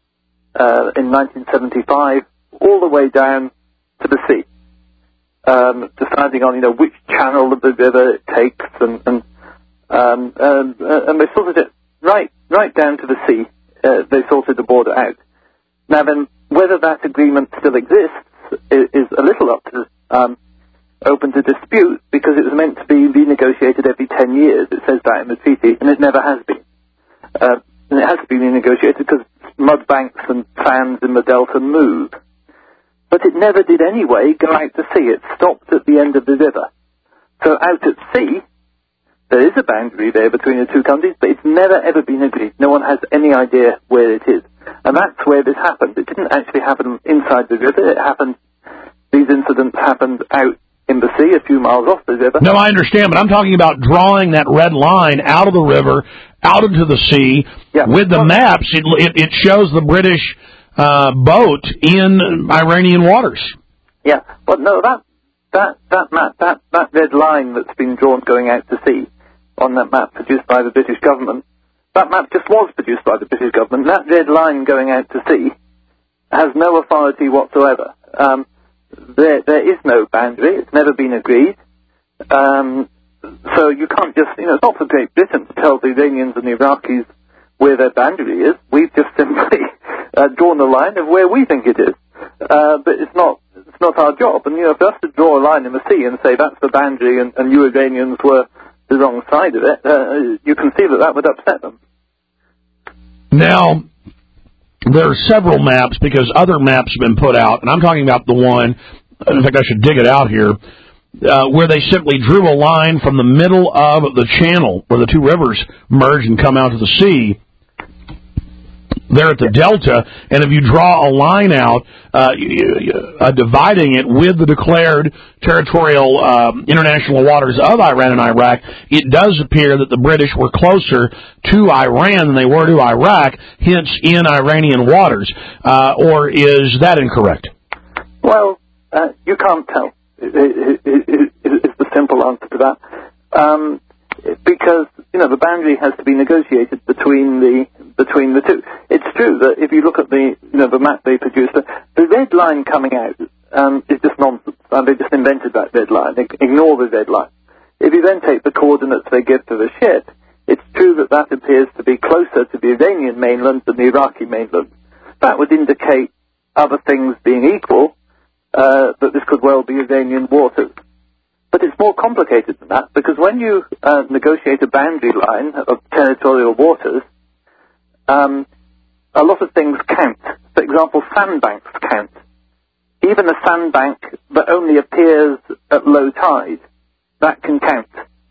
uh, in nineteen seventy-five all the way down to the sea. Um, deciding on, you know, which channel of the river it takes, and and um, and, uh, and they sorted it right right down to the sea. Uh, they sorted the border out. Now then, whether that agreement still exists is, is a little up to um, open to dispute, because it was meant to be renegotiated every ten years. It says that in the treaty, and it never has been. Uh, and it has to be renegotiated because mud banks and sands in the delta move. But it never did anyway go out to sea. It stopped at the end of the river. So out at sea, there is a boundary there between the two countries, but it's never ever been agreed. No one has any idea where it is. And that's where this happened. It didn't actually happen inside the river. It happened, these incidents happened out in the sea, a few miles off the river. No, I understand, but I'm talking about drawing that red line out of the river, out into the sea. Yeah. With the maps, it, it, it shows the British Uh, boat in Iranian waters. Yeah, but no, that that that map, that that red line that's been drawn going out to sea on that map produced by the British government, that map just was produced by the British government. That red line going out to sea has no authority whatsoever. Um, there there is no boundary. It's never been agreed. Um, so you can't just, you know, it's not for Great Britain to tell the Iranians and the Iraqis where their boundary is. We've just simply uh, drawn the line of where we think it is. Uh, but it's not it's not our job. And, you know, for us to draw a line in the sea and say that's the boundary and, and you Iranians were the wrong side of it, uh, you can see that that would upset them. Now, there are several maps because other maps have been put out, and I'm talking about the one in fact, I should dig it out here, uh, where they simply drew a line from the middle of the channel where the two rivers merge and come out to the sea. There at the delta, and if you draw a line out, uh, uh, dividing it with the declared territorial uh, international waters of Iran and Iraq, it does appear that the British were closer to Iran than they were to Iraq, hence in Iranian waters. Uh, or is that incorrect? Well, uh, you can't tell. It, it, it, it, it's the simple answer to that. Um, because, you know, the boundary has to be negotiated between the between the two. It's true that if you look at the, you know, the map they produced, the, the red line coming out um, is just nonsense. Uh, they just invented that red line. They ignore the red line. If you then take the coordinates they give to the ship, it's true that that appears to be closer to the Iranian mainland than the Iraqi mainland. That would indicate, other things being equal, uh, that this could well be Iranian waters. But it's more complicated than that, because when you uh, negotiate a boundary line of territorial waters, um, a lot of things count. For example, sandbanks count. Even a sandbank that only appears at low tide, that can count.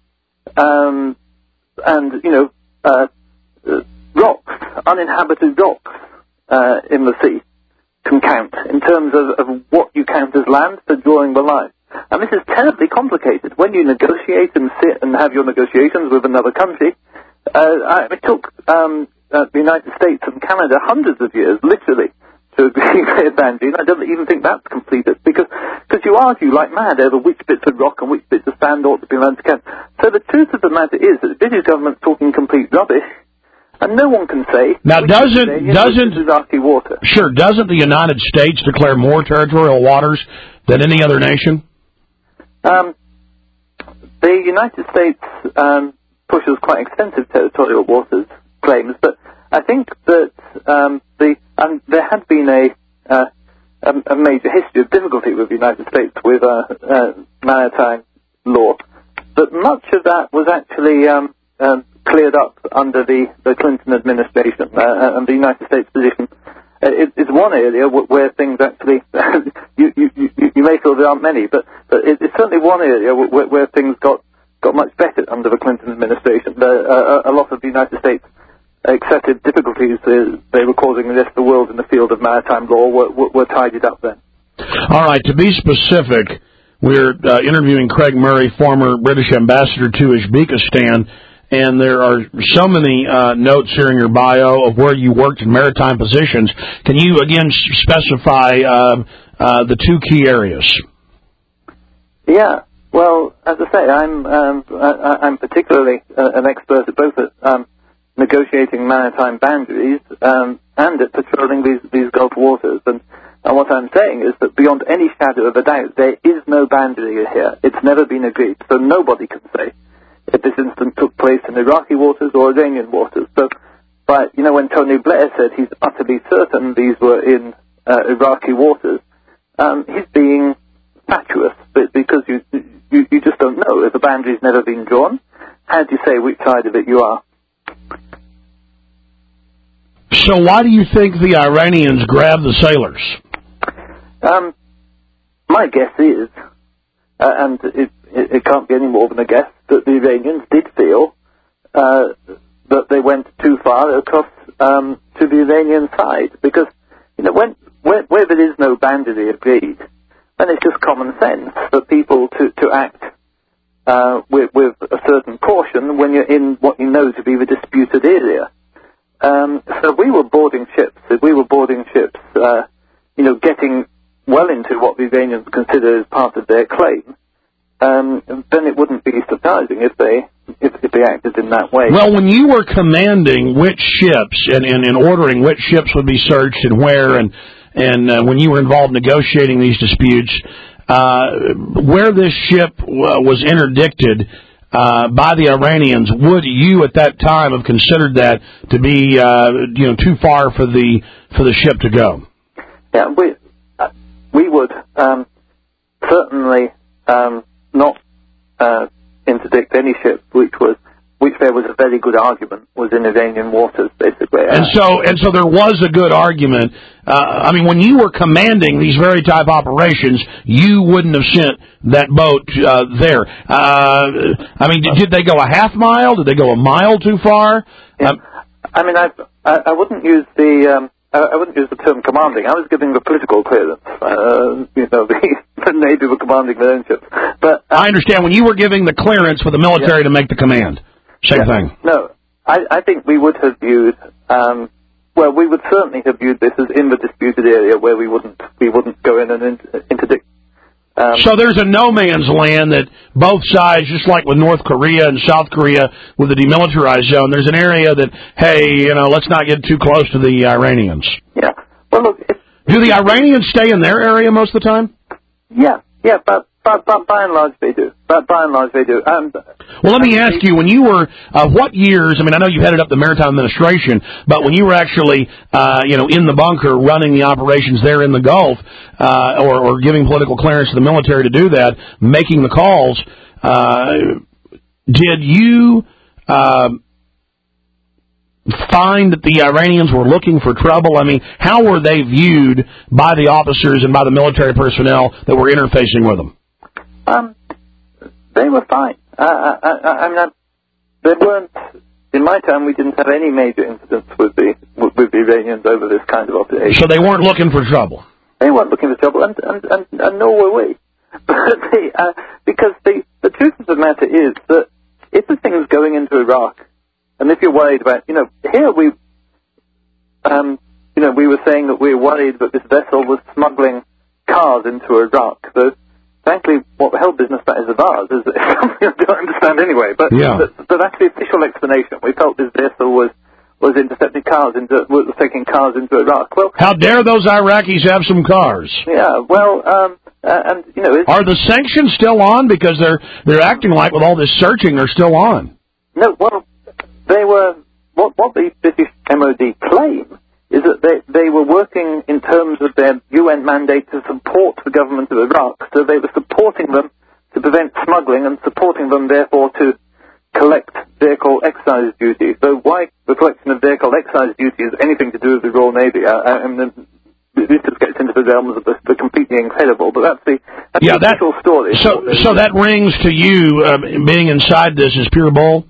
Um, and, you know, uh, uh, rocks, uninhabited rocks uh, in the sea can count in terms of, of what you count as land for drawing the line. And this is terribly complicated. When you negotiate and sit and have your negotiations with another country, uh, it took um, uh, the United States and Canada hundreds of years, literally, to agree with a boundary, and I don't even think that's completed, because cause you argue like mad over which bits of rock and which bits of sand ought to be allowed to count. So the truth of the matter is that the British government's talking complete rubbish, and no one can say... Now, doesn't... doesn't Iraqi water. Sure, doesn't the United States declare more territorial waters than any other nation? Um, the United States um, pushes quite extensive territorial waters claims, but I think that um, the um, there had been a, uh, a a major history of difficulty with the United States with uh, uh, maritime law, but much of that was actually um, um, cleared up under the, the Clinton administration, uh, and the United States position. It, it's one area where things actually, you, you, you, you may feel there aren't many, but, but it, it's certainly one area where, where things got, got much better under the Clinton administration. The, uh, a lot of the United States excessive difficulties they were causing the rest of the world in the field of maritime law were, were, were tidied up then. All right, to be specific, we're uh, interviewing Craig Murray, former British ambassador to Uzbekistan. And there are so many uh, notes here in your bio of where you worked in maritime positions. Can you, again, specify uh, uh, the two key areas? Yeah. Well, as I say, I'm um, I, I'm particularly uh, an expert at both at um, negotiating maritime boundaries um, and at patrolling these, these Gulf waters. And, and what I'm saying is that beyond any shadow of a doubt, there is no boundary here. It's never been agreed, so nobody can say if this incident took place in Iraqi waters or Iranian waters. So, but, you know, when Tony Blair said he's utterly certain these were in uh, Iraqi waters, um, he's being fatuous, because you, you you just don't know. If the boundary's never been drawn, how do you say which side of it you are? So why do you think the Iranians grabbed the sailors? Um, my guess is, uh, and it, it, it can't be any more than a guess, that the Iranians did feel uh, that they went too far across um, to the Iranian side, because, you know, when where, where there is no boundary agreed, then it's just common sense for people to to act uh, with, with a certain caution when you're in what you know to be the disputed area. Um, so we were boarding ships. If we were boarding ships, uh, you know, getting well into what the Iranians consider as part of their claim, um, then it wouldn't be surprising if they if, if they acted in that way. Well, when you were commanding which ships and, and, and ordering which ships would be searched and where, and and uh, when you were involved negotiating these disputes, uh, where this ship w- was interdicted uh, by the Iranians, would you at that time have considered that to be uh, you know too far for the for the ship to go? Yeah, we uh, we would um, certainly um, not uh, interdict any ship which was which there was a very good argument, was in Iranian waters, basically. And so, and so there was a good argument. Uh, I mean, when you were commanding these very type operations, you wouldn't have sent that boat uh, there. Uh, I mean, did, did they go a half mile? Did they go a mile too far? Yeah. Um, I mean, I, I I wouldn't use the um, I wouldn't use the term commanding. I was giving the political clearance. Uh, you know, the, the Navy were commanding their own ships. But uh, I understand when you were giving the clearance for the military yeah. to make the command. Same yeah. thing. No, I, I think we would have viewed. Um, well, we would certainly have viewed this as in the disputed area where we wouldn't we wouldn't go in and in, interdict. Um, so there's a no man's land that both sides, just like with North Korea and South Korea with the demilitarized zone, there's an area that, hey, you know, let's not get too close to the Iranians. Yeah. Well, look. If, Do the Iranians stay in their area most of the time? Yeah. Yeah, but, but, but by and large they do. But by and large they do. And, well, let me ask you, when you were, uh, what years, I mean, I know you headed up the Maritime Administration, but when you were actually, uh, you know, in the bunker running the operations there in the Gulf, uh, or, or giving political clearance to the military to do that, making the calls, uh, did you, uh, find that the Iranians were looking for trouble? I mean, how were they viewed by the officers and by the military personnel that were interfacing with them? Um, they were fine. Uh, I, I, I mean, I, there weren't, in my time, we didn't have any major incidents with the with the Iranians over this kind of operation. So they weren't looking for trouble? They weren't looking for trouble, and, and, and, and nor were we. But they, uh, because the, the truth of the matter is that if the thing's going into Iraq, and if you're worried about, you know, here we, um, you know, we were saying that we were worried that this vessel was smuggling cars into Iraq. So, frankly, what the hell business that is of ours is something I don't understand anyway. But, yeah. but, but that's the official explanation. We felt this vessel was, was intercepting cars into, was taking cars into Iraq. Well, how dare those Iraqis have some cars? Yeah, well, um, uh, and, you know... It's, are the sanctions still on? Because they're, they're acting like with all this searching, they're still on. No, well... They were, what, what the British M O D claim is that they, they were working in terms of their U N mandate to support the government of Iraq, so they were supporting them to prevent smuggling and supporting them, therefore, to collect vehicle excise duty. So why the collection of vehicle excise duty has anything to do with the Royal Navy? I, I mean, this just gets into the realms of the, the completely incredible, but that's the, that's yeah, the that, official story. So, so that rings to you, um, being inside this, is pure bull?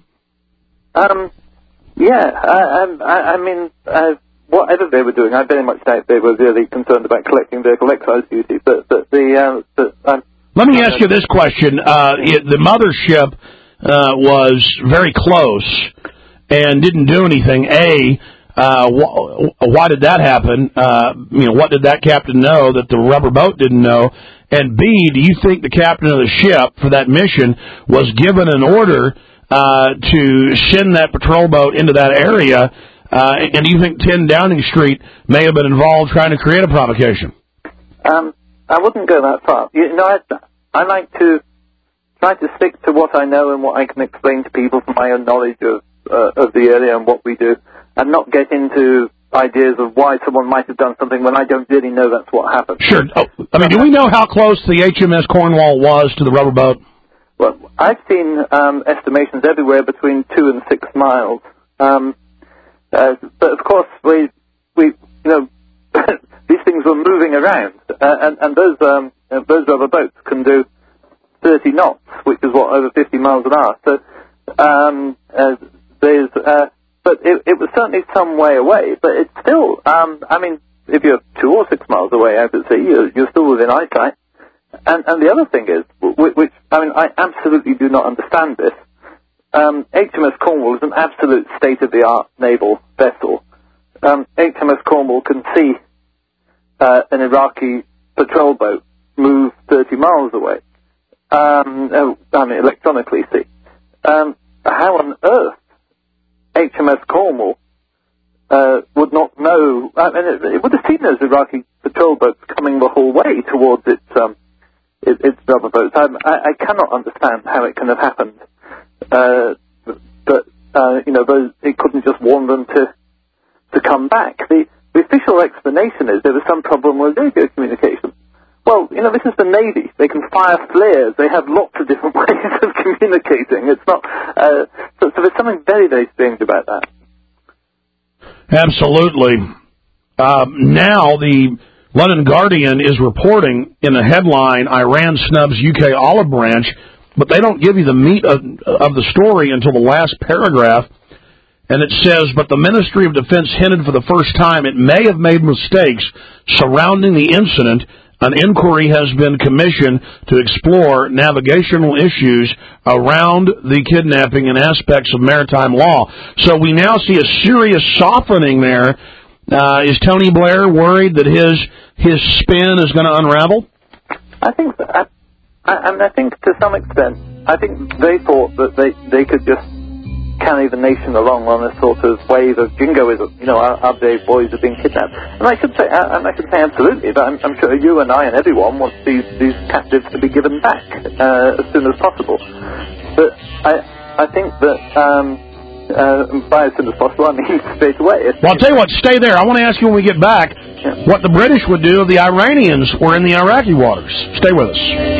Um, yeah, I, I, I mean, uh, whatever they were doing, I very much doubt they were really concerned about collecting vehicle excise duty, but, but the, uh, but, um, let me ask you this question. Uh, it, the mothership, uh, was very close and didn't do anything. A, uh, wh- why did that happen? Uh, you know, what did that captain know that the rubber boat didn't know? And B, do you think the captain of the ship for that mission was given an order Uh, to send that patrol boat into that area, uh, and do you think ten Downing Street may have been involved trying to create a provocation? Um, I wouldn't go that far. You know, I, I like to try to stick to what I know and what I can explain to people from my own knowledge of uh, of the area and what we do, and not get into ideas of why someone might have done something when I don't really know that's what happened. Sure. Oh, I mean, do we know how close the H M S Cornwall was to the rubber boat? Well, I've seen um, estimations everywhere between two and six miles. Um, uh, but of course, we, we, you know, these things were moving around, uh, and, and those um, uh, those rubber boats can do thirty knots, which is what, over fifty miles an hour. So um, uh, there's, uh, but it, it was certainly some way away. But it's still, um, I mean, if you're two or six miles away out at sea, you're, you're still within eyesight. And, and the other thing is, which, which, I mean, I absolutely do not understand this. Um, H M S Cornwall is an absolute state-of-the-art naval vessel. Um, H M S Cornwall can see uh, an Iraqi patrol boat move thirty miles away. Um, I mean, electronically see. Um, how on earth H M S Cornwall uh, would not know? I mean, it, it would have seen those Iraqi patrol boats coming the whole way towards its um, it, its rubber boats. I, I cannot understand how it can have happened. Uh, but uh, you know, those, it couldn't just warn them to to come back. The, the official explanation is there was some problem with radio communication. Well, you know, this is the Navy. They can fire flares. They have lots of different ways of communicating. It's not uh, so, So there's something very, very strange about that. Absolutely. Um, now the London Guardian is reporting in the headline, Iran snubs U K olive branch, but they don't give you the meat of, of the story until the last paragraph. And it says, but the Ministry of Defense hinted for the first time it may have made mistakes surrounding the incident. An inquiry has been commissioned to explore navigational issues around the kidnapping and aspects of maritime law. So we now see a serious softening there. Uh, is Tony Blair worried that his his spin is going to unravel? I think so. I, I, I mean, I think to some extent, I think they thought that they, they could just carry the nation along on a sort of wave of jingoism. You know, our, our brave boys are being kidnapped. And I should say, uh, and I should say absolutely, but I'm, I'm sure you and I and everyone wants these, these captives to be given back uh, as soon as possible. But I, I think that um, uh, by as soon as possible, I mean straight away. Well, I'll tell you what, stay there. I want to ask you when we get back yeah. what the British would do if the Iranians were in the Iraqi waters. Stay with us.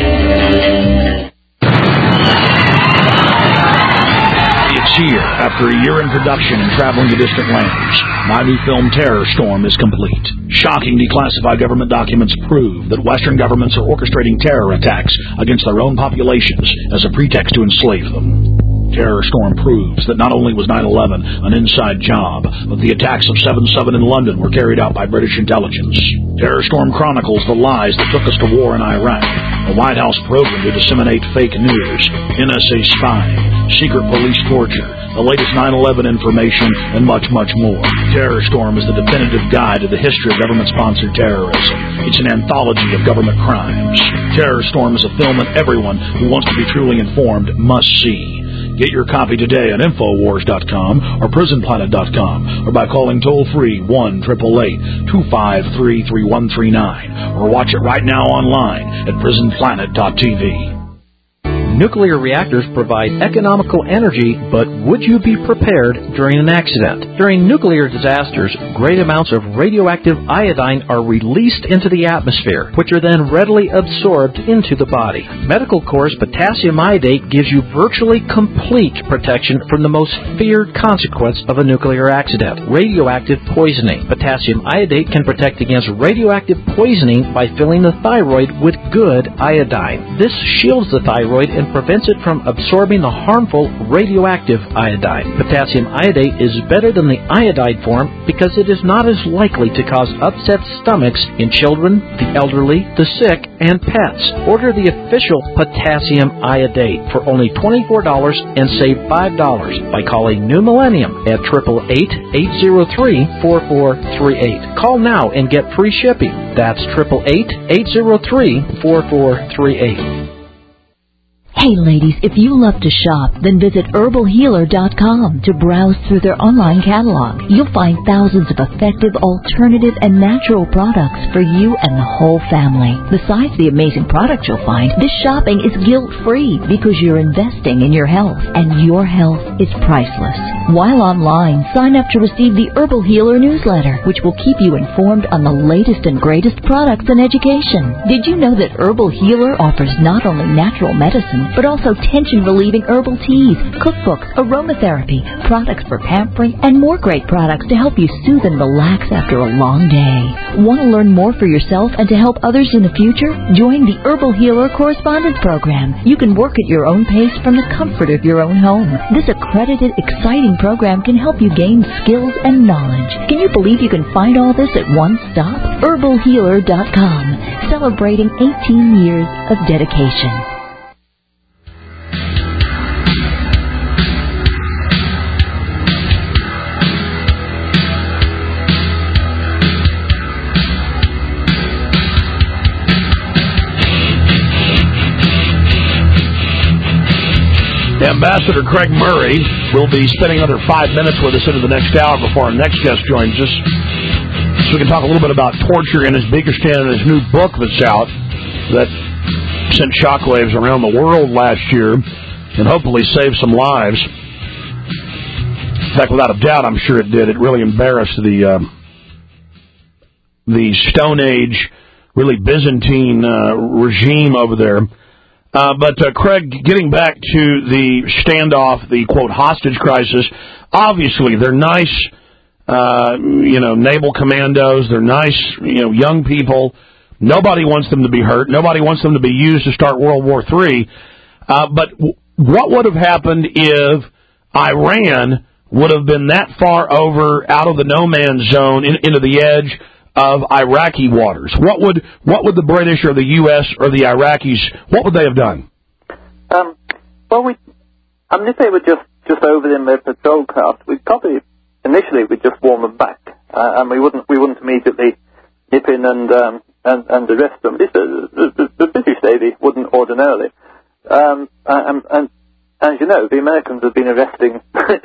It's here. After a year in production and traveling to distant lands, my new film Terror Storm is complete. Shocking declassified government documents prove that Western governments are orchestrating terror attacks against their own populations as a pretext to enslave them. Terror Storm proves that not only was nine eleven an inside job, but the attacks of seven seven in London were carried out by British intelligence. Terror Storm chronicles the lies that took us to war in Iraq, a White House program to disseminate fake news, N S A spying, secret police torture, the latest nine eleven information, and much, much more. Terror Storm is the definitive guide to the history of government-sponsored terrorism. It's an anthology of government crimes. Terror Storm is a film that everyone who wants to be truly informed must see. Get your copy today at Infowars dot com or Prison Planet dot com or by calling toll-free one eight eight eight, two five three, three one three nine or watch it right now online at Prison Planet dot T V. Nuclear reactors provide economical energy, but would you be prepared during an accident? During nuclear disasters, great amounts of radioactive iodine are released into the atmosphere, which are then readily absorbed into the body. Medical Corps' potassium iodate gives you virtually complete protection from the most feared consequence of a nuclear accident, radioactive poisoning. Potassium iodate can protect against radioactive poisoning by filling the thyroid with good iodine. This shields the thyroid and prevents it from absorbing the harmful radioactive iodine. Potassium iodate is better than the iodide form because it is not as likely to cause upset stomachs in children, the elderly, the sick, and pets. Order the official potassium iodate for only twenty-four dollars and save five dollars by calling New Millennium at eight eight eight, eight zero three, four four three eight. Call now and get free shipping. That's eight eight eight, eight zero three, four four three eight. Hey ladies, if you love to shop, then visit herbal healer dot com to browse through their online catalog. You'll find thousands of effective, alternative, and natural products for you and the whole family. Besides the amazing products you'll find, this shopping is guilt-free because you're investing in your health, and your health is priceless. While online, sign up to receive the Herbal Healer newsletter, which will keep you informed on the latest and greatest products and education. Did you know that Herbal Healer offers not only natural medicine, but also tension-relieving herbal teas, cookbooks, aromatherapy, products for pampering, and more great products to help you soothe and relax after a long day. Want to learn more for yourself and to help others in the future? Join the Herbal Healer Correspondence Program. You can work at your own pace from the comfort of your own home. This accredited, exciting program can help you gain skills and knowledge. Can you believe you can find all this at one stop? herbal healer dot com, celebrating eighteen years of dedication. Ambassador Craig Murray will be spending another five minutes with us into the next hour before our next guest joins us. So we can talk a little bit about torture in Uzbekistan and his new book that's out that sent shockwaves around the world last year and hopefully saved some lives. In fact, without a doubt, I'm sure it did. It really embarrassed the uh, the Stone Age, really Byzantine uh, regime over there. Uh, but, uh, Craig, getting back to the standoff, the, quote, hostage crisis, obviously they're nice, uh, you know, naval commandos. They're nice, you know, young people. Nobody wants them to be hurt. Nobody wants them to be used to start World War Three. Uh, but w- what would have happened if Iran would have been that far over out of the no man's zone in, into the edge of Iraqi waters? What would what would the British or the U S or the Iraqis, what would they have done? Um, well, we, I mean, if they were just, just over in their patrol craft, we'd probably, initially, we'd just warn them back, uh, and we wouldn't we wouldn't immediately nip in and um, and, and arrest them. This, uh, the, the, the British Navy wouldn't ordinarily. Um, and, and as you know, the Americans have been arresting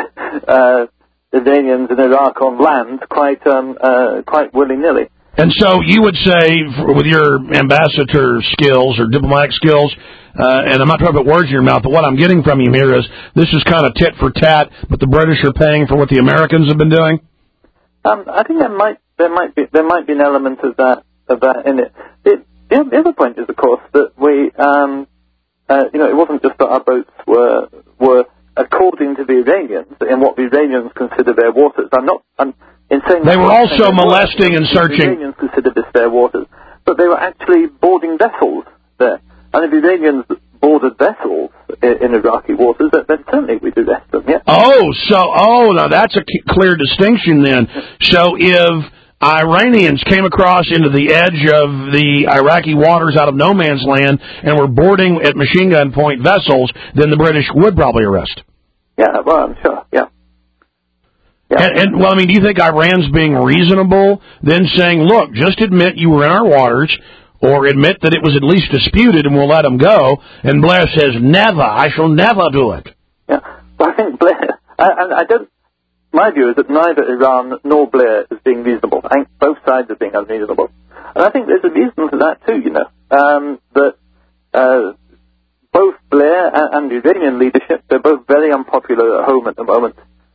uh, Iranians in Iraq on land quite um, uh, quite willy-nilly. And so you would say, with your ambassador skills or diplomatic skills, uh, and I'm not trying to put words in your mouth, but what I'm getting from you here is this is kind of tit for tat, but the British are paying for what the Americans have been doing? Um, I think there might there might be there might be an element of that of that in it. it the, the other point is, of course, that we um, uh, you know it wasn't just that our boats were were according to the Iranians in what the Iranians consider their waters. I'm not. I'm in saying they were also molesting and searching. The Iranians consider this their waters, but they were actually boarding vessels there. And if the Iranians boarded vessels in, in Iraqi waters, then certainly we'd arrest them. Yeah. Oh, so oh, now that's a clear distinction then. So if Iranians came across into the edge of the Iraqi waters out of no man's land and were boarding at machine gun point vessels, then the British would probably arrest. Yeah, well, I'm sure, yeah. yeah. And, and, well, I mean, do you think Iran's being reasonable, then saying, look, just admit you were in our waters, or admit that it was at least disputed and we'll let them go, and Blair says, never, I shall never do it. Yeah, well, I think Blair, and I, I don't, my view is that neither Iran nor Blair is being reasonable. I think both sides are being unreasonable. And I think there's a reason for that too, you know, um, that uh, both Blair and, and the Iranian leadership, they're both very unpopular at home at the moment.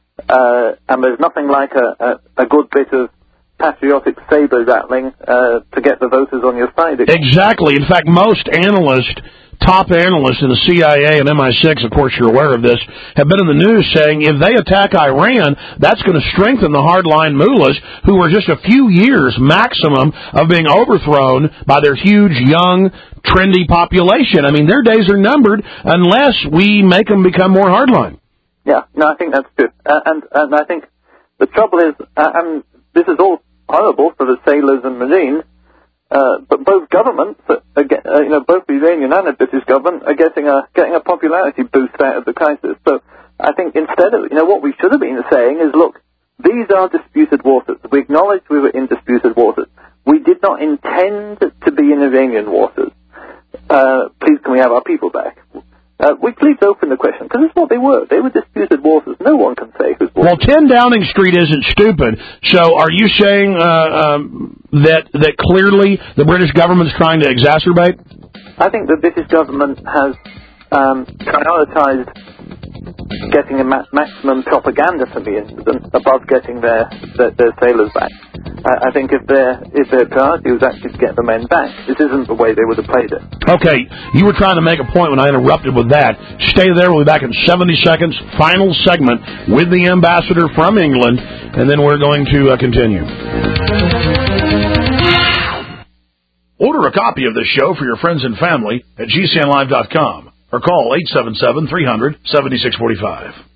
Uh, and there's nothing like a, a, a good bit of patriotic saber rattling uh, to get the voters on your side. Exactly. In fact, most analysts, top analysts in the C I A and M I six, of course you're aware of this, have been in the news saying if they attack Iran, that's going to strengthen the hardline mullahs who are just a few years maximum of being overthrown by their huge, young, trendy population. I mean, their days are numbered unless we make them become more hardline. Yeah, no, I think that's true. Uh, and, and I think the trouble is, uh, and this is all horrible for the sailors and marines, uh, but both governments, are, uh, you know, both the Iranian and the British government are getting a getting a popularity boost out of the crisis. So I think instead of, you know, what we should have been saying is, look, these are disputed waters. We acknowledge we were in disputed waters. We did not intend to be in Iranian waters. Uh, please, can we have our people back? Uh, we please open the question, because it's what they were. They were disputed waters. No one can say whose waters. Well, ten Downing Street isn't stupid. So are you saying uh, um, that that clearly the British government's trying to exacerbate? I think the British government has um, prioritized getting a ma- maximum propaganda from the incident above getting their, their, their sailors back. I, I think if their if their priority was actually to get the men back, this isn't the way they would have played it. Okay, you were trying to make a point when I interrupted with that. Stay there. We'll be back in seventy seconds. Final segment with the ambassador from England, and then we're going to uh, continue. Order a copy of this show for your friends and family at G C N live dot com or call eight seven seven, three hundred, seventy-six forty-five.